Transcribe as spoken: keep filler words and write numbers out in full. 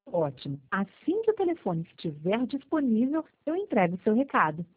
Ótimo. Assim que o telefone estiver disponível, eu entrego o seu recado.